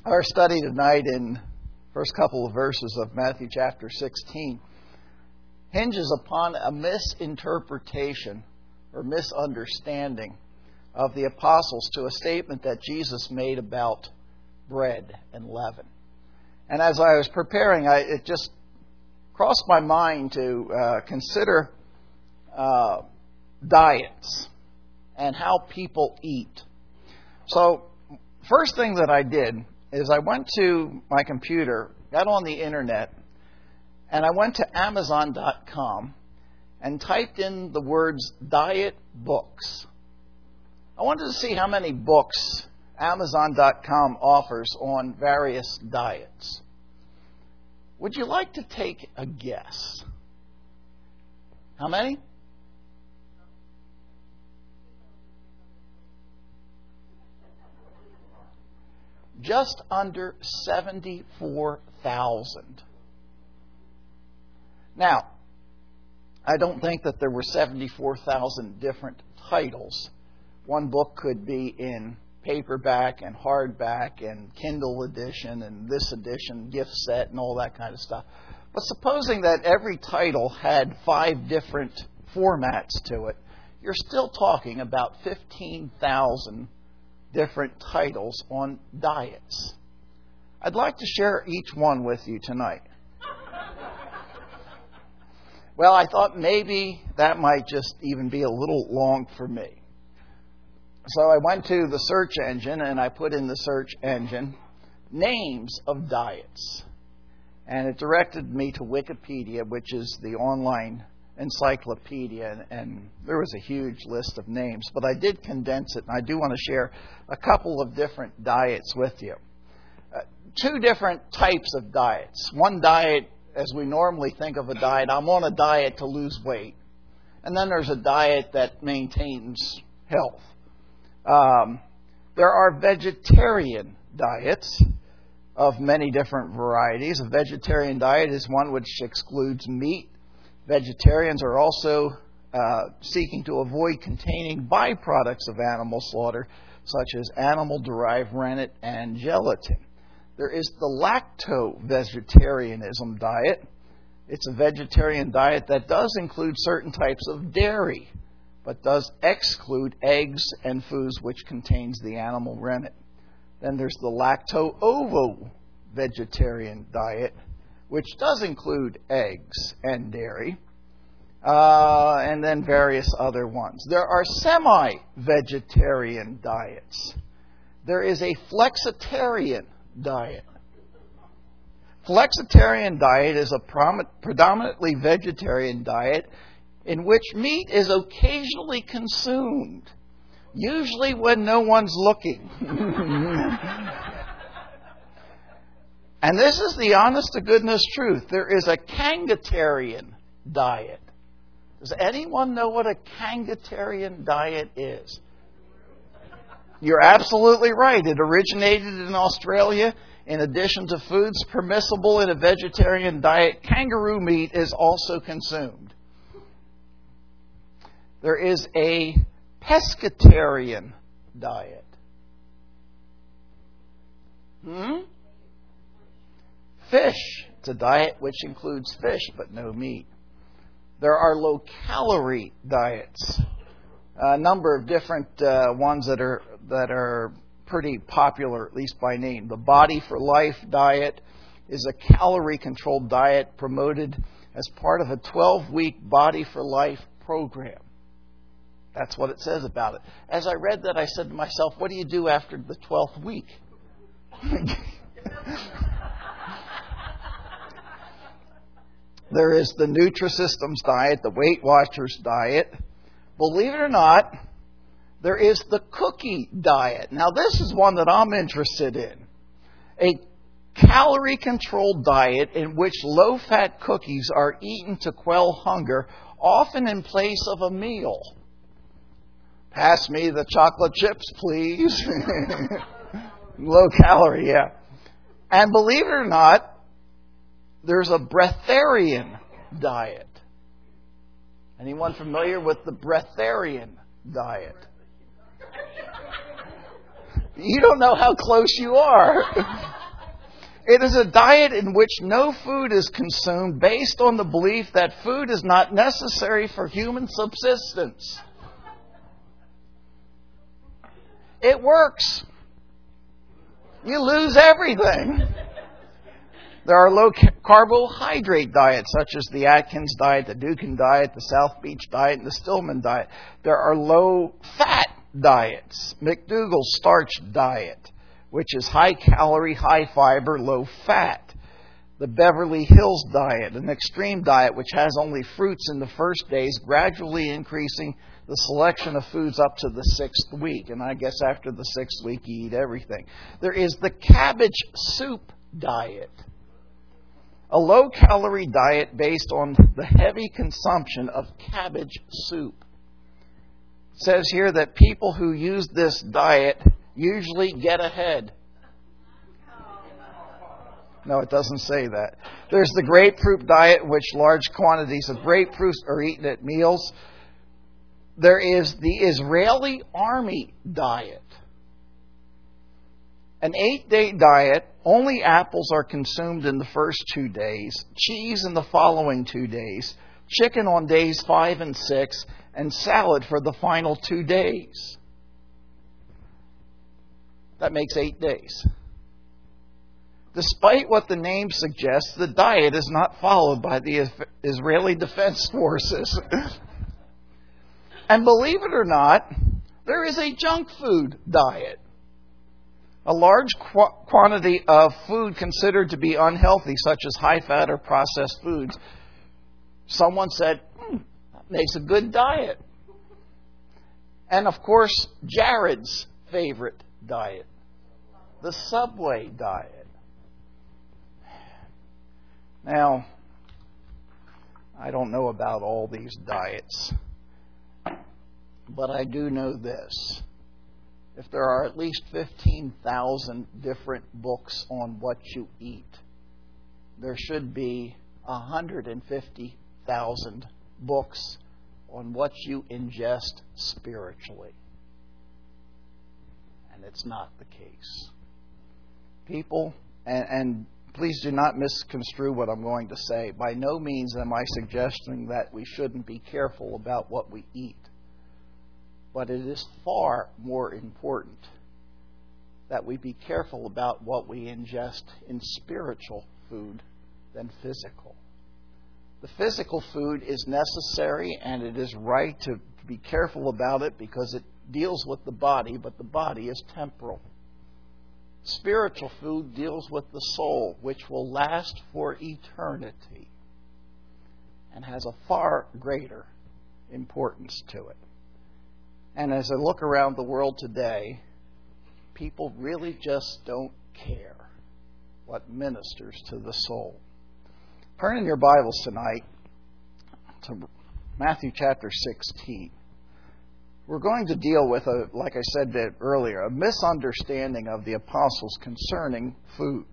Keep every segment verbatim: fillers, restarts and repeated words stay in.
Our study tonight in first couple of verses of Matthew chapter sixteen hinges upon a misinterpretation or misunderstanding of the apostles to a statement that Jesus made about bread and leaven. And as I was preparing, I, it just crossed my mind to uh, consider uh, diets and how people eat. So, first thing that I did is I went to my computer, got on the internet, and I went to Amazon dot com and typed in the words diet books. I wanted to see how many books Amazon dot com offers on various diets. Would you like to take a guess? How many? Just under seventy-four thousand. Now, I don't think that there were seventy-four thousand different titles. One book could be in paperback and hardback and Kindle edition and this edition, gift set and all that kind of stuff. But supposing that every title had five different formats to it, you're still talking about fifteen thousand different titles on diets. I'd like to share each one with you tonight. Well, I thought maybe that might just even be a little long for me. So I went to the search engine and I put in the search engine names of diets. And it directed me to Wikipedia, which is the online encyclopedia, and, and there was a huge list of names, but I did condense it, and I do want to share a couple of different diets with you. Uh, two different types of diets. One diet, as we normally think of a diet, I'm on a diet to lose weight. And then there's a diet that maintains health. Um, there are vegetarian diets of many different varieties. A vegetarian diet is one which excludes meat. Vegetarians are also uh, seeking to avoid containing byproducts of animal slaughter, such as animal-derived rennet and gelatin. There is the lacto-vegetarianism diet. It's a vegetarian diet that does include certain types of dairy, but does exclude eggs and foods which contains the animal rennet. Then there's the lacto-ovo-vegetarian diet, which does include eggs and dairy, uh, and then various other ones. There are semi-vegetarian diets. There is a flexitarian diet. Flexitarian diet is a prom- predominantly vegetarian diet in which meat is occasionally consumed, usually when no one's looking. And this is the honest to goodness truth. There is a kangatarian diet. Does anyone know what a kangatarian diet is? You're absolutely right. It originated in Australia. In addition to foods permissible in a vegetarian diet, kangaroo meat is also consumed. There is a pescatarian diet. Hmm? Fish. It's a diet which includes fish but no meat. There are low-calorie diets. A number of different uh, ones that are that are pretty popular, at least by name. The Body for Life diet is a calorie-controlled diet promoted as part of a twelve-week Body for Life program. That's what it says about it. As I read that, I said to myself, what do you do after the twelfth week? There is the Nutrisystem's diet, the Weight Watchers diet. Believe it or not, there is the cookie diet. Now, this is one that I'm interested in. A calorie-controlled diet in which low-fat cookies are eaten to quell hunger, often in place of a meal. Pass me the chocolate chips, please. Low calorie, yeah. And believe it or not, there's a breatharian diet. Anyone familiar with the breatharian diet? You don't know how close you are. It is a diet in which no food is consumed based on the belief that food is not necessary for human subsistence. It works. You lose everything. There are low-carbohydrate diets, such as the Atkins diet, the Dukin diet, the South Beach diet, and the Stillman diet. There are low-fat diets, McDougall's starch diet, which is high-calorie, high-fiber, low-fat. The Beverly Hills diet, an extreme diet, which has only fruits in the first days, gradually increasing the selection of foods up to the sixth week. And I guess after the sixth week, you eat everything. There is the cabbage soup diet, a low-calorie diet based on the heavy consumption of cabbage soup. It says here that people who use this diet usually get ahead. No, it doesn't say that. There's the grapefruit diet, in which large quantities of grapefruits are eaten at meals. There is the Israeli army diet, an eight-day diet. Only apples are consumed in the first two days, cheese in the following two days, chicken on days five and six, and salad for the final two days. That makes eight days. Despite what the name suggests, the diet is not followed by the Israeli Defense Forces. And believe it or not, there is a junk food diet. A large qu- quantity of food considered to be unhealthy, such as high-fat or processed foods. Someone said, hmm, that makes a good diet. And of course, Jared's favorite diet, the Subway diet. Now, I don't know about all these diets, but I do know this. If there are at least fifteen thousand different books on what you eat, there should be one hundred fifty thousand books on what you ingest spiritually. And it's not the case. People, and, and please do not misconstrue what I'm going to say. By no means am I suggesting that we shouldn't be careful about what we eat. But it is far more important that we be careful about what we ingest in spiritual food than physical. The physical food is necessary, and it is right to be careful about it because it deals with the body, but the body is temporal. Spiritual food deals with the soul, which will last for eternity and has a far greater importance to it. And as I look around the world today, people really just don't care what ministers to the soul. Turn in your Bibles tonight to Matthew chapter sixteen. We're going to deal with, a, like I said earlier, a misunderstanding of the apostles concerning food.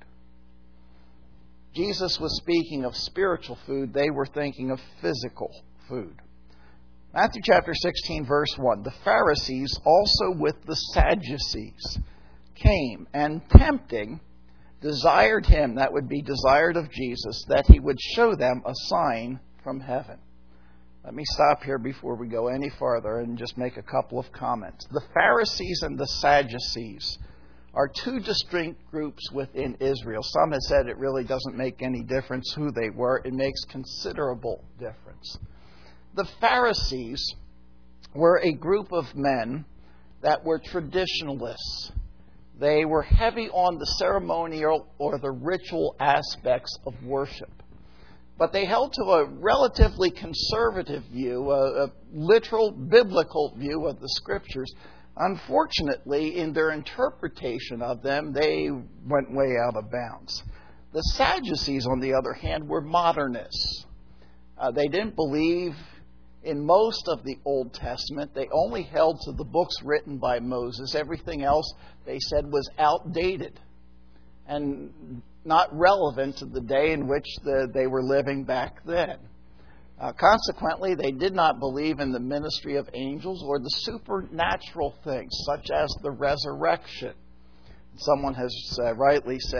Jesus was speaking of spiritual food. They were thinking of physical food. Matthew chapter sixteen, verse one. The Pharisees, also with the Sadducees, came and tempting, desired him, that would be desired of Jesus, that he would show them a sign from heaven. Let me stop here before we go any farther and just make a couple of comments. The Pharisees and the Sadducees are two distinct groups within Israel. Some have said it really doesn't make any difference who they were. It makes considerable difference. The Pharisees were a group of men that were traditionalists. They were heavy on the ceremonial or the ritual aspects of worship. But they held to a relatively conservative view, a, a literal biblical view of the Scriptures. Unfortunately, in their interpretation of them, they went way out of bounds. The Sadducees, on the other hand, were modernists. Uh, they didn't believe in most of the Old Testament. They only held to the books written by Moses. Everything else, they said, was outdated and not relevant to the day in which the, they were living back then. Uh, consequently, they did not believe in the ministry of angels or the supernatural things, such as the resurrection. Someone has uh, rightly said,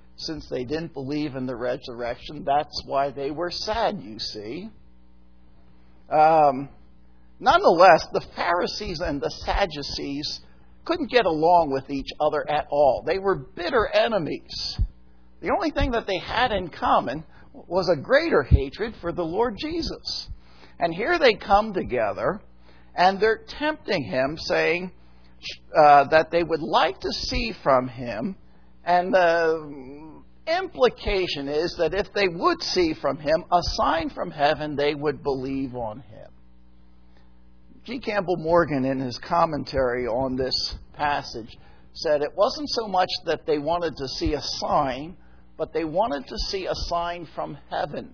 since they didn't believe in the resurrection. That's why they were sad, you see. Um, nonetheless, the Pharisees and the Sadducees couldn't get along with each other at all. They were bitter enemies. The only thing that they had in common was a greater hatred for the Lord Jesus. And here they come together, and they're tempting him, saying uh, that they would like to see from him. And the implication is that if they would see from him a sign from heaven, they would believe on him. G. Campbell Morgan, in his commentary on this passage, said it wasn't so much that they wanted to see a sign, but they wanted to see a sign from heaven.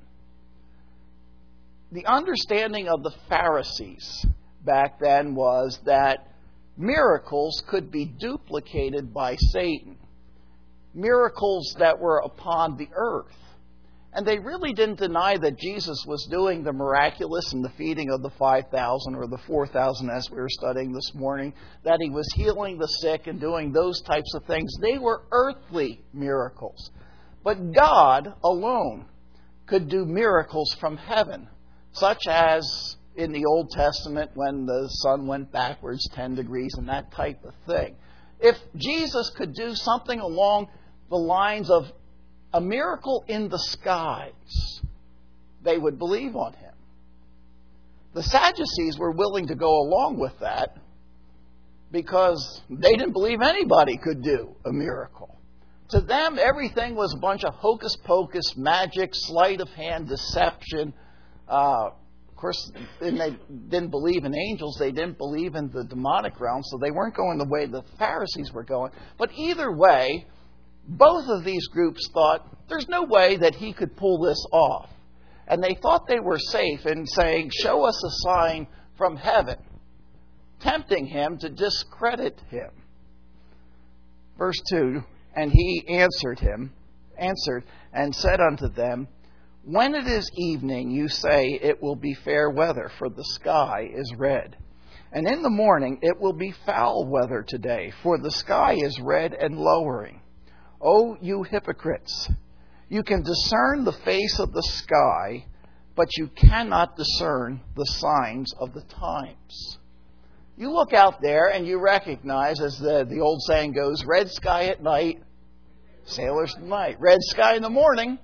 The understanding of the Pharisees back then was that miracles could be duplicated by Satan. Miracles that were upon the earth. And they really didn't deny that Jesus was doing the miraculous in the feeding of the five thousand or the four thousand as we were studying this morning, that he was healing the sick and doing those types of things. They were earthly miracles. But God alone could do miracles from heaven, such as in the Old Testament when the sun went backwards ten degrees and that type of thing. If Jesus could do something along the lines of a miracle in the skies, they would believe on him. The Sadducees were willing to go along with that because they didn't believe anybody could do a miracle. To them, everything was a bunch of hocus-pocus, magic, sleight of hand, deception. Uh, of course, they didn't believe in angels. They didn't believe in the demonic realm, so they weren't going the way the Pharisees were going. But either way, both of these groups thought, there's no way that he could pull this off. And they thought they were safe in saying, show us a sign from heaven, tempting him to discredit him. Verse two, and he answered him, answered and said unto them, when it is evening, you say it will be fair weather, for the sky is red. And in the morning it will be foul weather today, for the sky is red and lowering. O you hypocrites, you can discern the face of the sky, but you cannot discern the signs of the times. You look out there and you recognize, as the, the old saying goes, red sky at night, sailors at night. Red sky in the morning.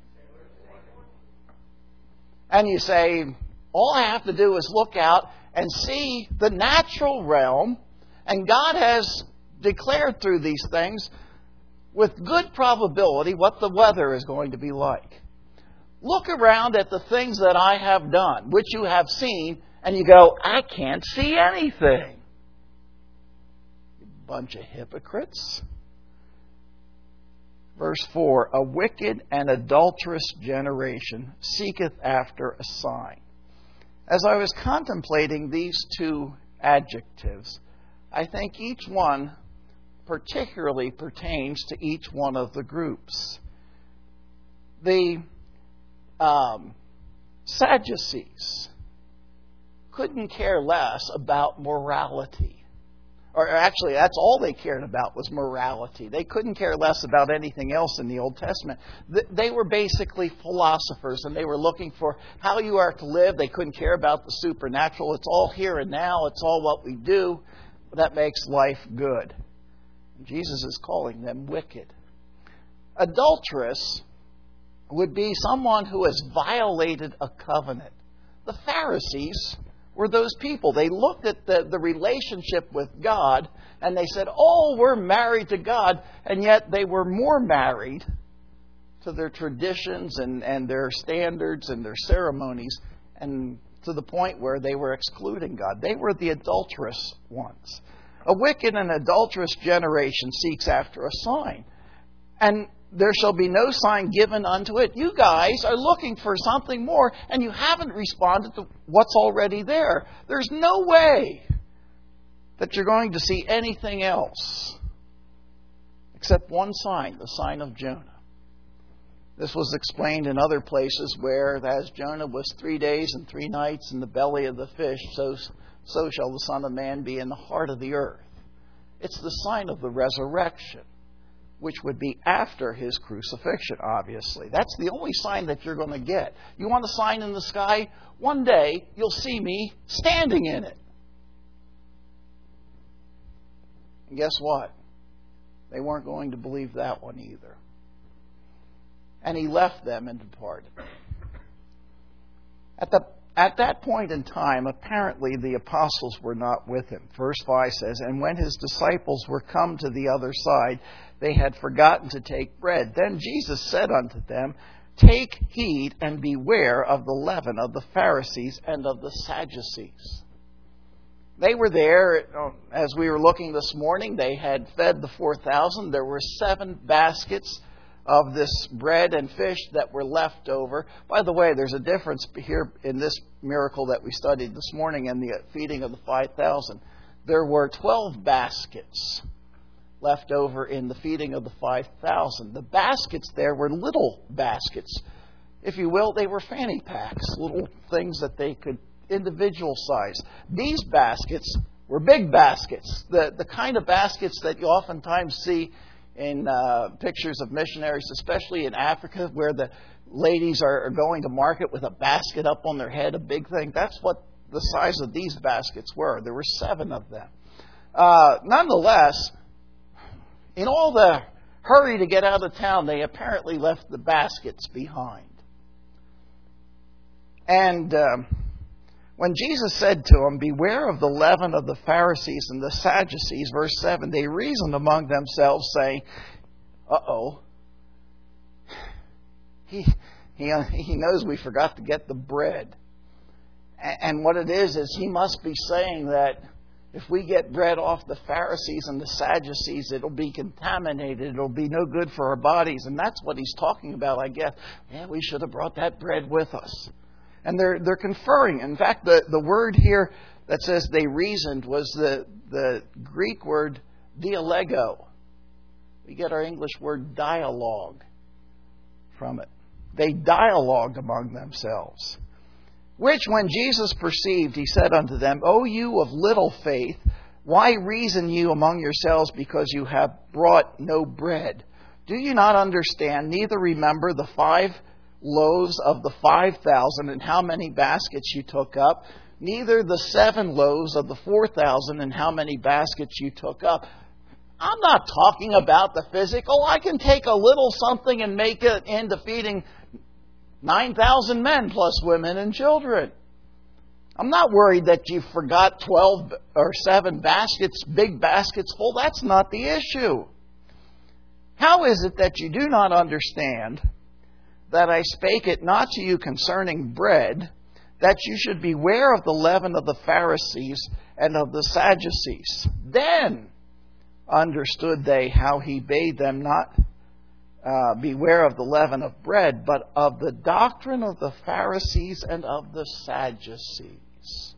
And you say, all I have to do is look out and see the natural realm, and God has declared through these things with good probability what the weather is going to be like. Look around at the things that I have done, which you have seen, and you go, I can't see anything. You bunch of hypocrites. Verse four, a wicked and adulterous generation seeketh after a sign. As I was contemplating these two adjectives, I think each one particularly pertains to each one of the groups. The um, Sadducees couldn't care less about morality. Or actually, that's all they cared about was morality. They couldn't care less about anything else in the Old Testament. They were basically philosophers, and they were looking for how you are to live. They couldn't care about the supernatural. It's all here and now. It's all what we do. That makes life good. Jesus is calling them wicked. Adulteress would be someone who has violated a covenant. The Pharisees were those people. They looked at the, the relationship with God and they said, oh, we're married to God. And yet they were more married to their traditions and, and their standards and their ceremonies, and to the point where they were excluding God. They were the adulterous ones. A wicked and adulterous generation seeks after a sign, and there shall be no sign given unto it. You guys are looking for something more, and you haven't responded to what's already there. There's no way that you're going to see anything else except one sign, the sign of Jonah. This was explained in other places where, as Jonah was three days and three nights in the belly of the fish, so so shall the Son of Man be in the heart of the earth. It's the sign of the resurrection. which would be after his crucifixion, obviously. That's the only sign that you're going to get. You want a sign in the sky? One day you'll see me standing in it. And guess what? They weren't going to believe that one either. And he left them and departed. At the At that point in time, apparently the apostles were not with him. Verse five says, "And when his disciples were come to the other side, they had forgotten to take bread. Then Jesus said unto them, Take heed and beware of the leaven of the Pharisees and of the Sadducees." They were there, as we were looking this morning, they had fed the four thousand. There were seven baskets of this bread and fish that were left over. By the way, there's a difference here in this miracle that we studied this morning and the feeding of the five thousand. There were twelve baskets left over in the feeding of the five thousand. The baskets there were little baskets. If you will, they were fanny packs, little things that they could individual size. These baskets were big baskets, the, the kind of baskets that you oftentimes see in uh, pictures of missionaries, especially in Africa, where the ladies are, are going to market with a basket up on their head, a big thing. That's what the size of these baskets were. There were seven of them. Uh, nonetheless, in all the hurry to get out of town, they apparently left the baskets behind. And um, when Jesus said to them, "Beware of the leaven of the Pharisees and the Sadducees," verse seven, they reasoned among themselves, saying, uh-oh, he, he, he knows we forgot to get the bread. And what it is, is he must be saying that if we get bread off the Pharisees and the Sadducees, it'll be contaminated. It'll be no good for our bodies. And that's what he's talking about, I guess. Yeah, we should have brought that bread with us. And they're they're conferring. In fact, the, the word here that says they reasoned was the, the Greek word dialego. We get our English word dialogue from it. They dialogued among themselves. Which when Jesus perceived, he said unto them, O you of little faith, why reason you among yourselves because you have brought no bread? Do you not understand, neither remember the five loaves of the five thousand and how many baskets you took up, neither the seven loaves of the four thousand and how many baskets you took up? I'm not talking about the physical. I can take a little something and make it into feeding nine thousand men plus women and children. I'm not worried that you forgot twelve or seven baskets, big baskets full. That's not the issue. How is it that you do not understand that I spake it not to you concerning bread, that you should beware of the leaven of the Pharisees and of the Sadducees? Then understood they how he bade them not uh, beware of the leaven of bread, but of the doctrine of the Pharisees and of the Sadducees.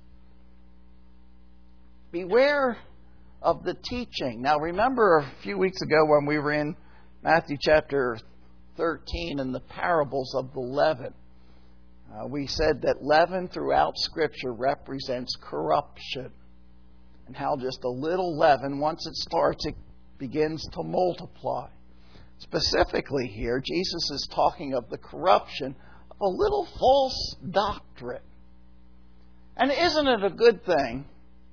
Beware of the teaching. Now remember a few weeks ago when we were in Matthew chapter thirteen and the parables of the leaven. Uh, we said that leaven throughout Scripture represents corruption. And how just a little leaven, once it starts, it begins to multiply. Specifically here, Jesus is talking of the corruption of a little false doctrine. And isn't it a good thing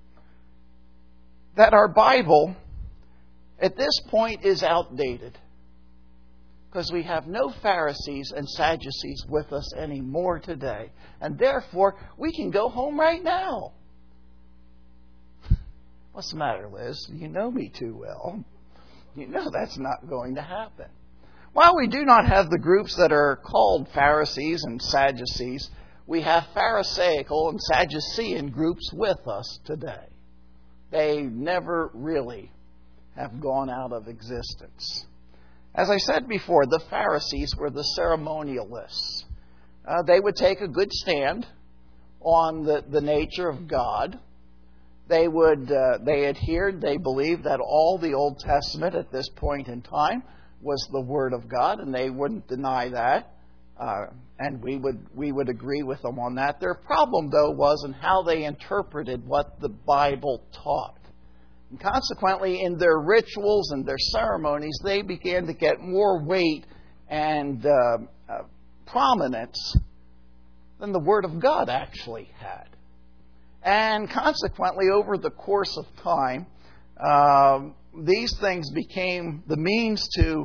that our Bible at this point is outdated? Because we have no Pharisees and Sadducees with us anymore today. And therefore, we can go home right now. What's the matter, Liz? You know me too well. You know that's not going to happen. While we do not have the groups that are called Pharisees and Sadducees, we have Pharisaical and Sadducean groups with us today. They never really have gone out of existence. As I said before, the Pharisees were the ceremonialists. Uh, they would take a good stand on the, the nature of God. They would uh, they adhered, they believed that all the Old Testament at this point in time was the Word of God, and they wouldn't deny that. Uh, and we would we would agree with them on that. Their problem, though, was in how they interpreted what the Bible taught. And consequently, in their rituals and their ceremonies, they began to get more weight and uh, uh, prominence than the Word of God actually had. And consequently, over the course of time, um, these things became the means to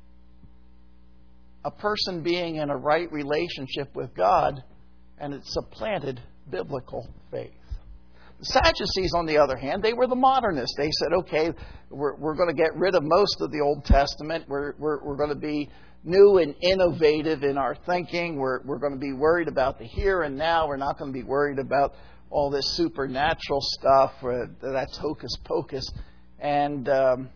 a person being in a right relationship with God, and it supplanted biblical faith. The Sadducees, on the other hand, they were the modernists. They said, okay, we're, we're going to get rid of most of the Old Testament. We're, we're, we're going to be new and innovative in our thinking. We're, we're going to be worried about the here and now. We're not going to be worried about all this supernatural stuff. That's hocus pocus. And, um,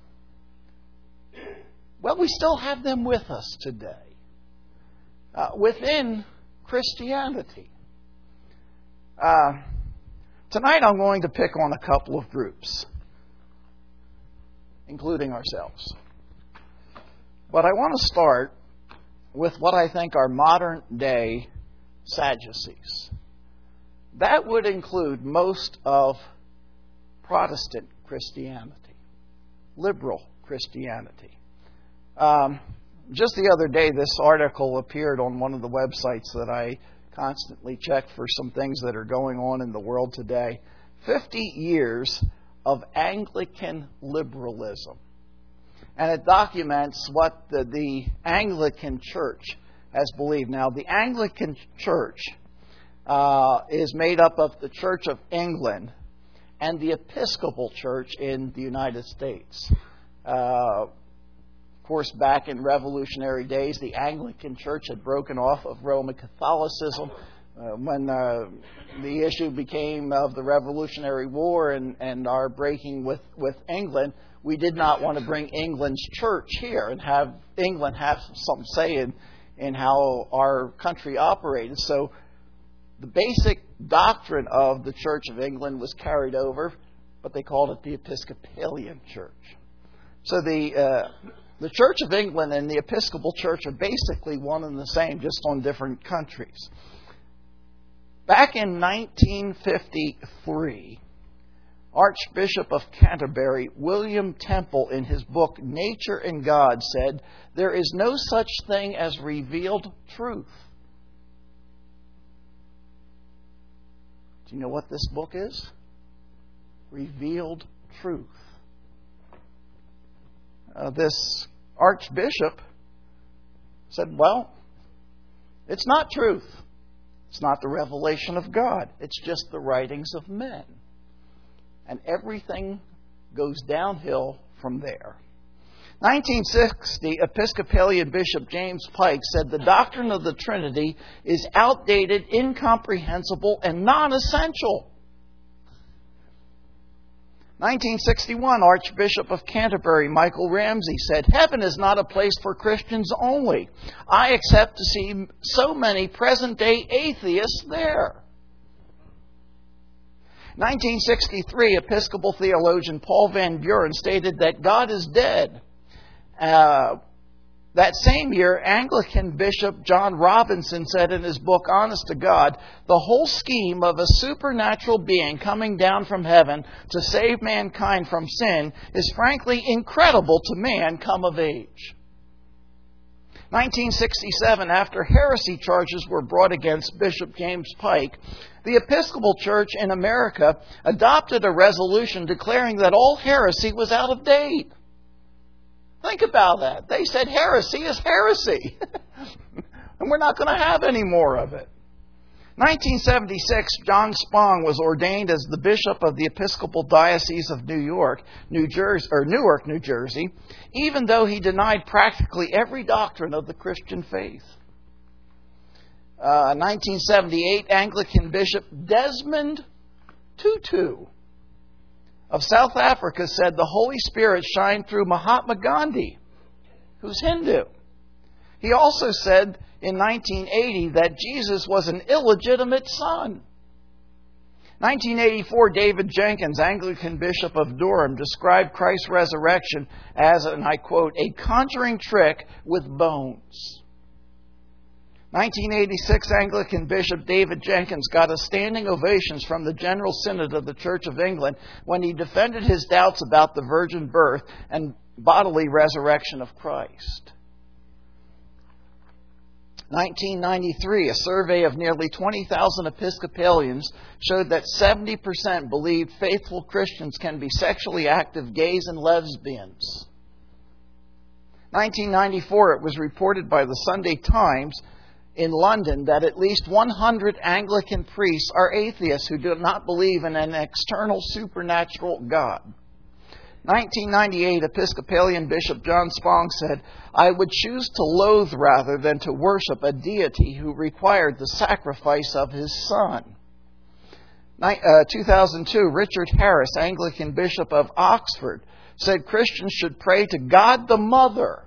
well, we still have them with us today. Uh, within Christianity. Uh, tonight I'm going to pick on a couple of groups, including ourselves. But I want to start with what I think are modern day Sadducees. That would include most of Protestant Christianity, liberal Christianity. Um, just the other day, this article appeared on one of the websites that I constantly check for some things that are going on in the world today. fifty years of Anglican liberalism. And it documents what the, the Anglican Church has believed. Now, the Anglican Church uh, is made up of the Church of England and the Episcopal Church in the United States. Uh, of course, back in Revolutionary days, the Anglican Church had broken off of Roman Catholicism. Uh, when uh, the issue became of the Revolutionary War and, and our breaking with, with England, we did not want to bring England's church here and have England have some say in, in how our country operated. So the basic doctrine of the Church of England was carried over, but they called it the Episcopalian Church. So the uh, the Church of England and the Episcopal Church are basically one and the same, just on different countries. Back in nineteen fifty-three, Archbishop of Canterbury, William Temple, in his book Nature and God, said, "There is no such thing as revealed truth." Do you know what this book is? Revealed truth. Uh, this Archbishop said, well, it's not truth. It's not the revelation of God. It's just the writings of men. And everything goes downhill from there. nineteen sixty, Episcopalian Bishop James Pike said the doctrine of the Trinity is outdated, incomprehensible, and non-essential. nineteen sixty-one, Archbishop of Canterbury Michael Ramsey said, "Heaven is not a place for Christians only. I accept to see so many present-day atheists there." nineteen sixty-three, Episcopal theologian Paul Van Buren stated that God is dead. Uh, that same year, Anglican Bishop John Robinson said in his book, Honest to God, the whole scheme of a supernatural being coming down from heaven to save mankind from sin is frankly incredible to man come of age. nineteen sixty-seven, after heresy charges were brought against Bishop James Pike, the Episcopal Church in America adopted a resolution declaring that all heresy was out of date. Think about that. They said heresy is heresy. And we're not going to have any more of it. nineteen seventy-six, John Spong was ordained as the Bishop of the Episcopal Diocese of New York, New Jersey, or Newark, New Jersey, even though he denied practically every doctrine of the Christian faith. Uh, nineteen seventy-eight, Anglican Bishop Desmond Tutu of South Africa said the Holy Spirit shined through Mahatma Gandhi, who's Hindu. He also said in nineteen eighty that Jesus was an illegitimate son. nineteen eighty-four, David Jenkins, Anglican Bishop of Durham, described Christ's resurrection as, and I quote, a conjuring trick with bones. nineteen eighty-six, Anglican Bishop David Jenkins got a standing ovations from the General Synod of the Church of England when he defended his doubts about the virgin birth and bodily resurrection of Christ. nineteen ninety-three, a survey of nearly twenty thousand Episcopalians showed that seventy percent believed faithful Christians can be sexually active gays and lesbians. nineteen ninety-four, it was reported by the Sunday Times in London that at least one hundred Anglican priests are atheists who do not believe in an external supernatural God. nineteen ninety-eight, Episcopalian Bishop John Spong said, "I would choose to loathe rather than to worship a deity who required the sacrifice of his son." two thousand two, Richard Harris, Anglican Bishop of Oxford, said Christians should pray to God the Mother.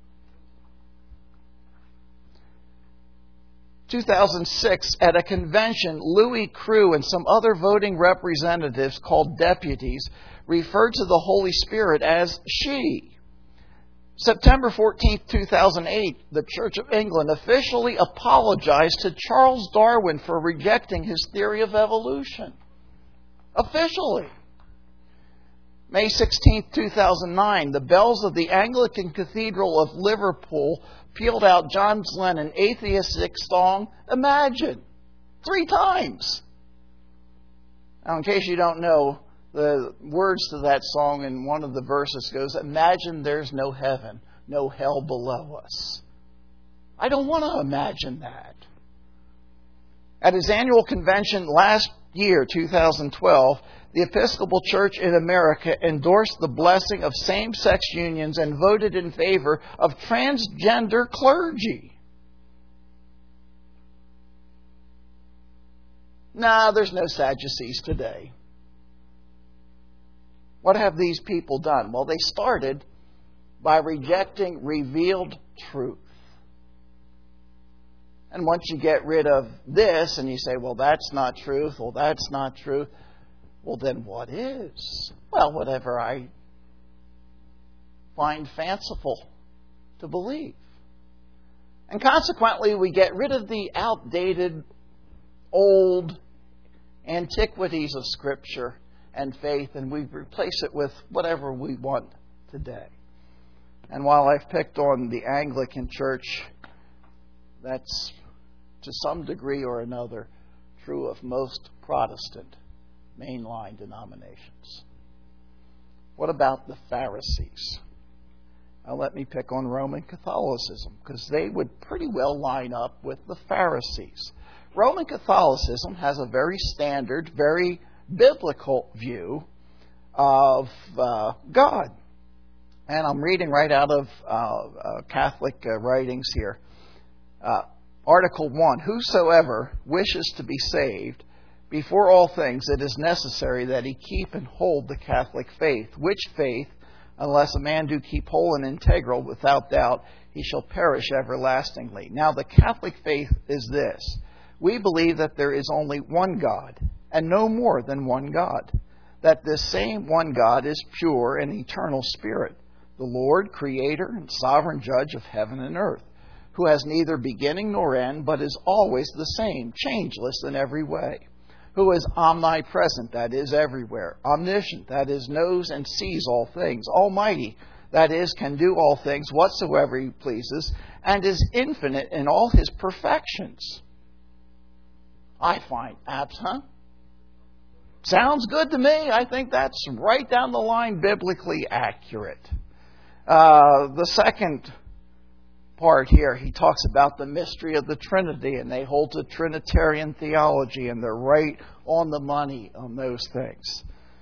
two thousand six, at a convention, Louis Crew and some other voting representatives called deputies referred to the Holy Spirit as she. September fourteenth, two thousand eight, the Church of England officially apologized to Charles Darwin for rejecting his theory of evolution. Officially. May sixteenth, two thousand nine, the bells of the Anglican Cathedral of Liverpool pealed out John Lennon's atheistic song, Imagine, three times. Now, in case you don't know, the words to that song in one of the verses goes, "Imagine there's no heaven, no hell below us." I don't want to imagine that. At his annual convention last year, two thousand twelve, the Episcopal Church in America endorsed the blessing of same-sex unions and voted in favor of transgender clergy. Nah, there's no Sadducees today. What have these people done? Well, they started by rejecting revealed truth. And once you get rid of this and you say, well, that's not truth, well, that's not truth, well, then what is? Well, whatever I find fanciful to believe. And consequently, we get rid of the outdated, old antiquities of Scripture and faith, and we replace it with whatever we want today. And while I've picked on the Anglican Church, that's to some degree or another true of most Protestant mainline denominations. What about the Pharisees? Now let me pick on Roman Catholicism, because they would pretty well line up with the Pharisees. Roman Catholicism has a very standard, very biblical view of uh, God. And I'm reading right out of uh, uh, Catholic uh, writings here. Uh, Article one, whosoever wishes to be saved, before all things it is necessary that he keep and hold the Catholic faith, which faith, unless a man do keep whole and integral without doubt, he shall perish everlastingly. Now the Catholic faith is this: we believe that there is only one God, and no more than one God, that this same one God is pure and eternal spirit, the Lord, creator and sovereign judge of heaven and earth, who has neither beginning nor end, but is always the same, changeless in every way, who is omnipresent, that is everywhere, omniscient, that is knows and sees all things, almighty, that is can do all things whatsoever he pleases, and is infinite in all his perfections. I find apt, huh? Sounds good to me. I think that's right down the line biblically accurate. Uh, the second part here, he talks about the mystery of the Trinity, and they hold to Trinitarian theology, and they're right on the money on those things.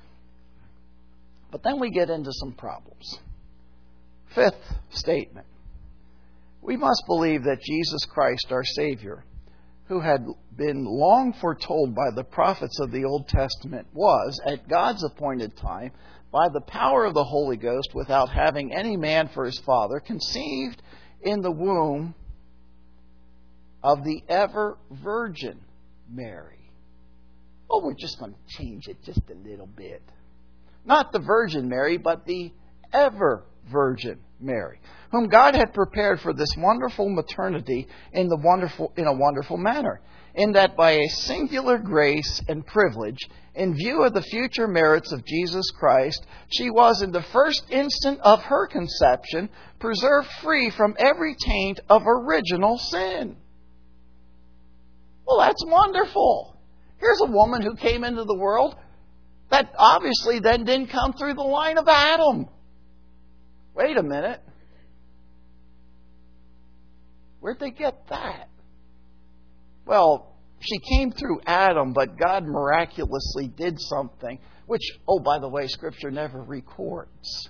But then we get into some problems. Fifth statement. We must believe that Jesus Christ, our Savior, who had been long foretold by the prophets of the Old Testament, was, at God's appointed time, by the power of the Holy Ghost, without having any man for his father, conceived in the womb of the ever Virgin Mary. Oh, we're just going to change it just a little bit. Not the Virgin Mary, but the ever Virgin Mary, whom God had prepared for this wonderful maternity in the wonderful in a wonderful manner, in that by a singular grace and privilege, in view of the future merits of Jesus Christ, she was in the first instant of her conception preserved free from every taint of original sin. Well, that's wonderful. Here's a woman who came into the world that obviously then didn't come through the line of Adam. Wait a minute. Where'd they get that? Well, she came through Adam, but God miraculously did something, which, oh, by the way, Scripture never records.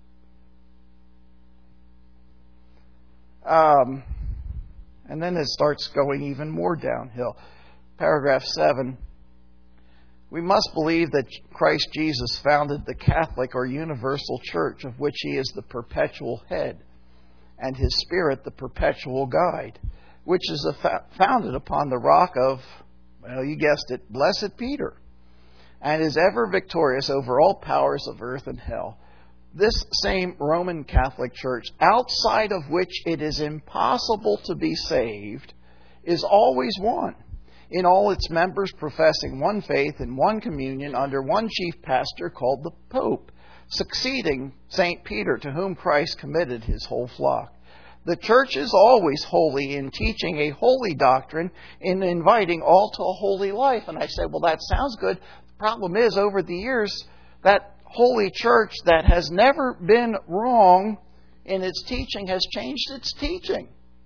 Um, and then it starts going even more downhill. Paragraph seven. We must believe that Christ Jesus founded the Catholic or universal church, of which He is the perpetual head, and His Spirit the perpetual guide, which is founded upon the rock of, well, you guessed it, Blessed Peter, and is ever victorious over all powers of earth and hell. This same Roman Catholic Church, outside of which it is impossible to be saved, is always one, in all its members professing one faith and one communion under one chief pastor called the Pope, succeeding Saint Peter, to whom Christ committed His whole flock. The Church is always holy in teaching a holy doctrine, in inviting all to a holy life. And I said, well, that sounds good. The problem is, over the years, that holy Church that has never been wrong in its teaching has changed its teaching.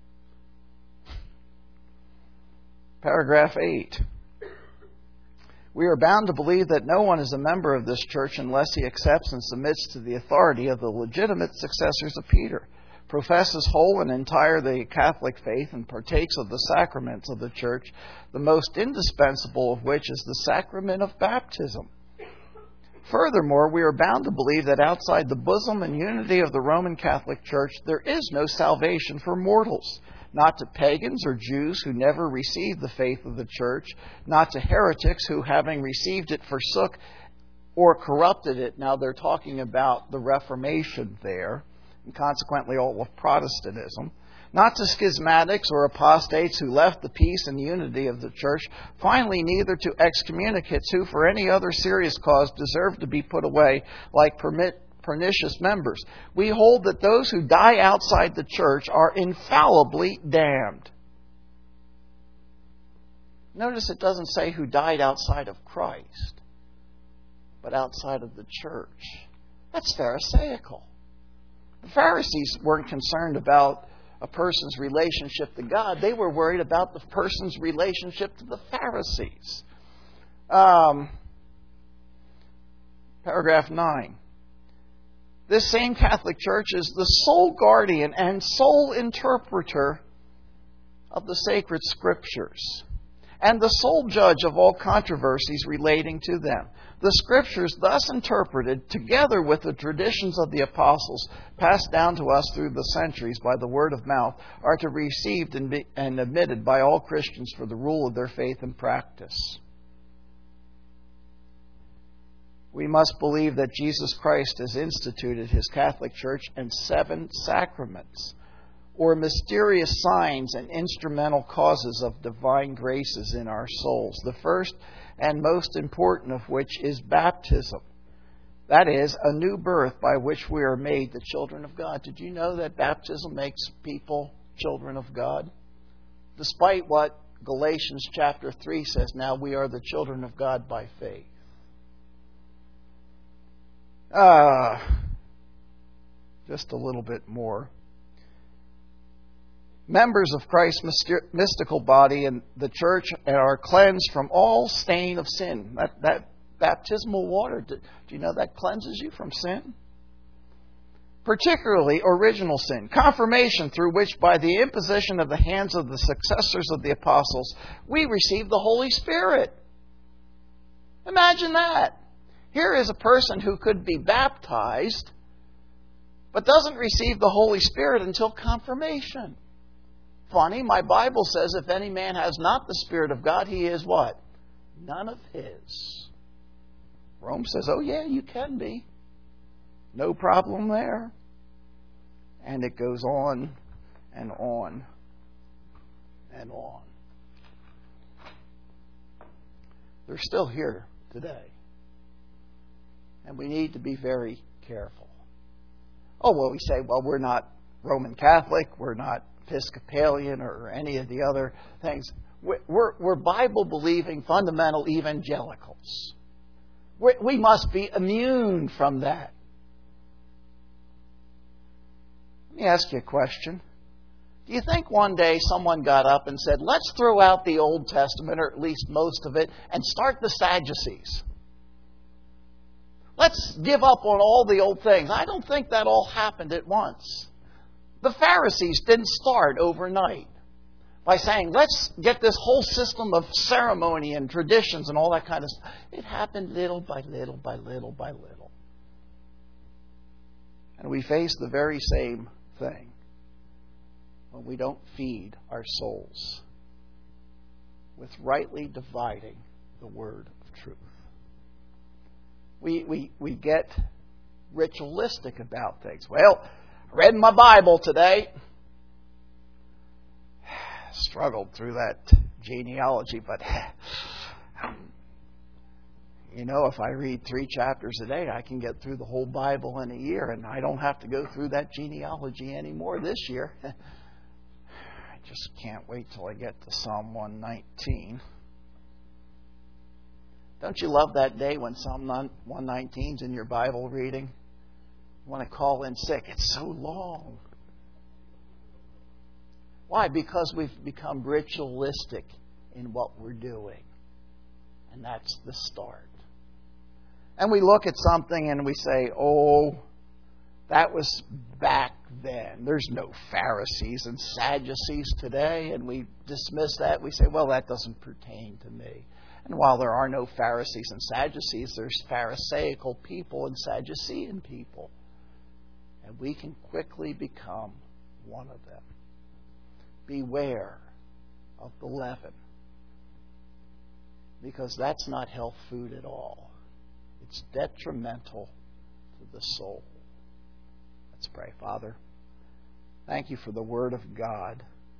Paragraph eight. We are bound to believe that no one is a member of this church unless he accepts and submits to the authority of the legitimate successors of Peter, professes whole and entire the Catholic faith, and partakes of the sacraments of the church, the most indispensable of which is the sacrament of baptism. Furthermore, we are bound to believe that outside the bosom and unity of the Roman Catholic Church, there is no salvation for mortals, not to pagans or Jews who never received the faith of the Church, not to heretics who, having received it, forsook or corrupted it. Now they're talking about the Reformation there, and consequently all of Protestantism. Not to schismatics or apostates who left the peace and unity of the Church. Finally, neither to excommunicates who, for any other serious cause, deserve to be put away like permit pernicious members. We hold that those who die outside the church are infallibly damned. Notice it doesn't say who died outside of Christ, but outside of the church. That's Pharisaical. The Pharisees weren't concerned about a person's relationship to God. They were worried about the person's relationship to the Pharisees. Um, paragraph nine. This same Catholic Church is the sole guardian and sole interpreter of the sacred Scriptures, and the sole judge of all controversies relating to them. The Scriptures, thus interpreted, together with the traditions of the apostles, passed down to us through the centuries by the word of mouth, are to be received and, be, and admitted by all Christians for the rule of their faith and practice. We must believe that Jesus Christ has instituted His Catholic Church and seven sacraments, or mysterious signs and instrumental causes of divine graces in our souls. The first and most important of which is baptism. That is, a new birth by which we are made the children of God. Did you know that baptism makes people children of God? Despite what Galatians chapter three says, now we are the children of God by faith. Uh, just a little bit more. Members of Christ's mystical body and the church are cleansed from all stain of sin. That, that baptismal water, do you know that cleanses you from sin? Particularly original sin. Confirmation, through which by the imposition of the hands of the successors of the apostles, we receive the Holy Spirit. Imagine that. Here is a person who could be baptized, but doesn't receive the Holy Spirit until confirmation. Funny, my Bible says if any man has not the Spirit of God, he is what? None of His. Rome says, oh yeah, you can be. No problem there. And it goes on and on and on. They're still here today. And we need to be very careful. Oh, well, we say, well, we're not Roman Catholic, we're not Episcopalian or any of the other things. We're, we're Bible-believing fundamental evangelicals. We're, we must be immune from that. Let me ask you a question. Do you think one day someone got up and said, let's throw out the Old Testament, or at least most of it, and start the Sadducees? Let's give up on all the old things. I don't think that all happened at once. The Pharisees didn't start overnight by saying, let's get this whole system of ceremony and traditions and all that kind of stuff. It happened little by little by little by little. And we face the very same thing when we don't feed our souls with rightly dividing the word of truth. We, we, we get ritualistic about things. Well, I read my Bible today. Struggled through that genealogy, but you know, if I read three chapters a day, I can get through the whole Bible in a year, and I don't have to go through that genealogy anymore this year. I just can't wait till I get to Psalm one nineteen. Don't you love that day when Psalm one nineteen is in your Bible reading? You want to call in sick. It's so long. Why? Because we've become ritualistic in what we're doing. And that's the start. And we look at something and we say, oh, that was back then. There's no Pharisees and Sadducees today. And we dismiss that. We say, well, that doesn't pertain to me. And while there are no Pharisees and Sadducees, there's Pharisaical people and Sadducean people. And we can quickly become one of them. Beware of the leaven. Because that's not health food at all. It's detrimental to the soul. Let's pray. Father, thank you for the Word of God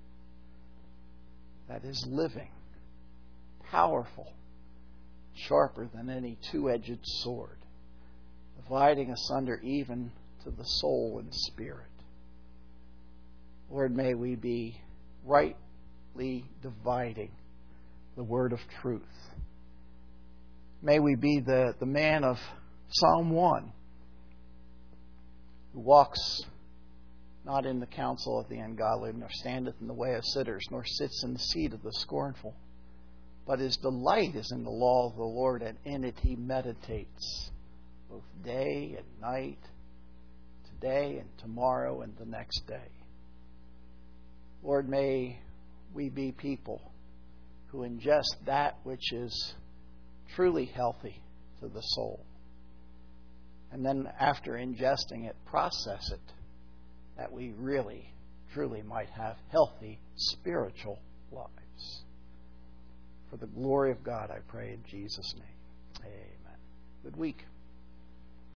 that is living, powerful, sharper than any two-edged sword, dividing asunder even to the soul and spirit. Lord, may we be rightly dividing the word of truth. May we be the, the man of Psalm one, who walks not in the counsel of the ungodly, nor standeth in the way of sinners, nor sits in the seat of the scornful. But his delight is in the law of the Lord, and in it he meditates both day and night, today and tomorrow and the next day. Lord, may we be people who ingest that which is truly healthy to the soul. And then after ingesting it, process it, that we really, truly might have healthy spiritual lives. For the glory of God, I pray in Jesus' name. Amen. Good week.